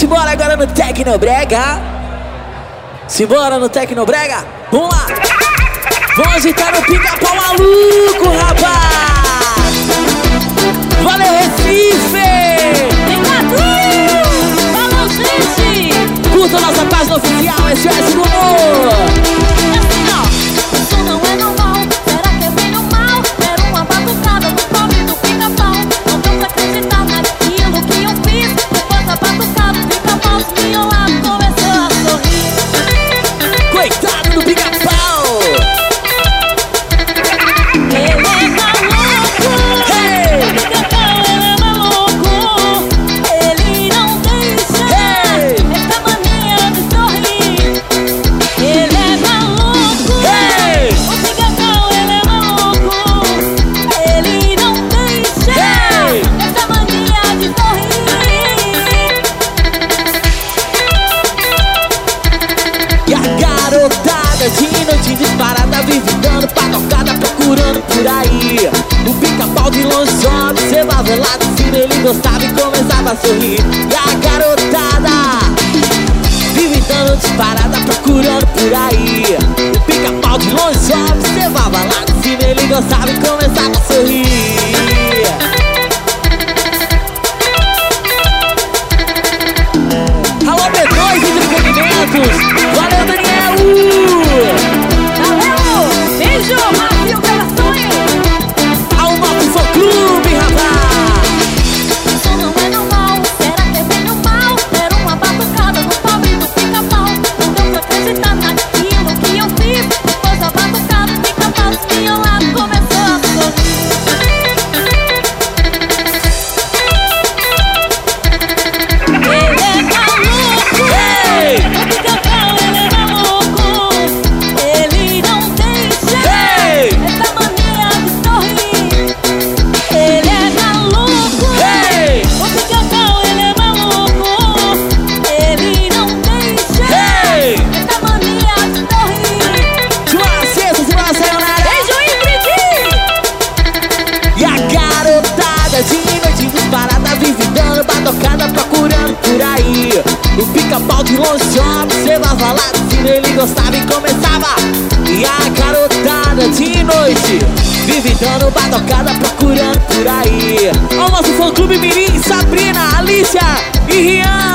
Simbora agora no Tecnobrega. Simbora no Tecnobrega. Vamos lá. Vamos agitar no pica-pau maluco, rapaz. Valeu, Recife. Vem cá, falou, gente. Curta nossa página oficial, SOS do Humor. É assim, ó. Isso não é normal. Será que é bem ou mal? Era uma batucada no pobre do pica-pau. Não deu pra acreditar naquilo que eu fiz. Depois da batucada, o pica-pau desmiolado começou a sorrir. Coitado do pica-pau. Ele é maluco. Hey! O pica-pau, ele é maluco. Ele não deixa Hey! essa mania de sorrir. Ele é maluco. Hey! O pica-pau, ele é maluco. Ele não deixa Hey! essa mania de sorrir. E a garotada de noite disparada vive dando patocada, procurando por aí. O pica-pau de longe só observava lá de cima, ele gostava e começava a sorrir. E a garotada vive dando disparada, procurando por aí. O pica-pau de longe só observava lá de cima, ele gostava e começava a sorrir. Alô, B2 Entretenimentos. Valeu, Daniel. Valeu! Beijo, Rafinho Operações! Ao nosso fã-clube, rapaz. Isso não é normal. Será que é bem ou mal? Era uma batucada no pobre do pica-pau. Não deu pra acreditar naquilo que eu fiz. Depois da batucada, o pica-pau desmiolado começou a sorrir. Ele é maluco! Hey! O pica-pau, ele é maluco. Ele não deixa Hey! essa mania de sorrir. Ele é maluco. Hey! O pica-pau, ele é maluco. Ele não deixa Hey! essa mania de sorrir. Simbora, sexta, simbora, sayonara. Beijo, Ingrid! E a garotada de noite disparada vive dando batocada, procurando por aí. O pica-pau de longe só observava lá de cima, ele gostava e começava. E a garotada de noite vive dando batocada, procurando por aí. Ao nosso fã-clube Mirim, Sabrina, Alicia e Rian.